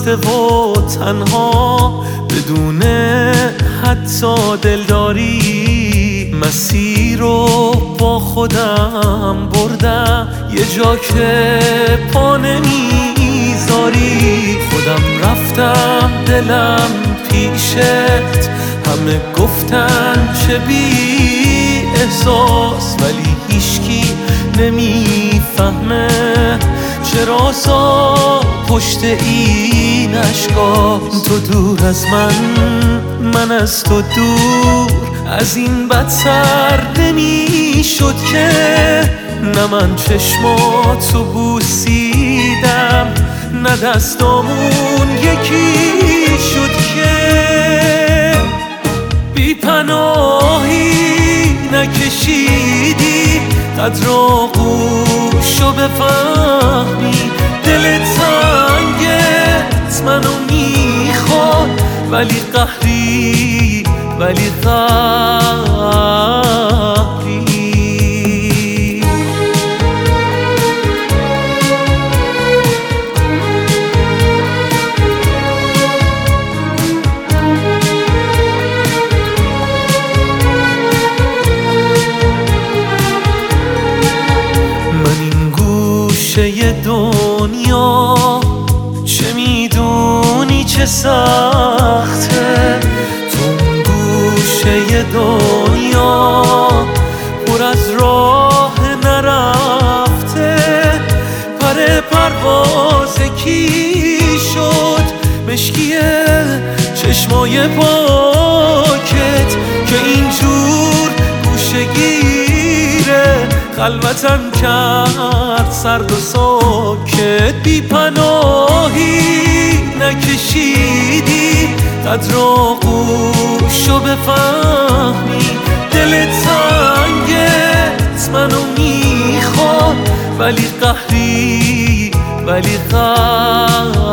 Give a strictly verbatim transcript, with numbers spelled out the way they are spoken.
گذاشته و تنها بدون حتی دلداری مسیر رو با خودم بردم یه جا که پا نمیذاری خودم رفتم دلم پیشت همه گفتن چه بی احساس ولی هیچکی نمیفهمه چرا سا پشت این اشکاست تو دور از من من از تو دور از این بدتر نمیشد که نه من چشماتو بوسیدم نه دستامون یکی شد که بی پناهی نکشیدی قدر آغوشو بفهمی دل تنگت منو میخواد ولی قهری ولی قهری ی دنیا چه میدونی چه سخته تو اون گوشه دنیا پر از راه نرفته پر پرواز کی شد مشکیه چشمای پاکت که اینجور گوشه گیره خلوتم کرد سرد و ساکت بی پناهی نکشیدی قدر آغوشو بفهمی دل تنگت منو میخواد ولی قهری ولی قهری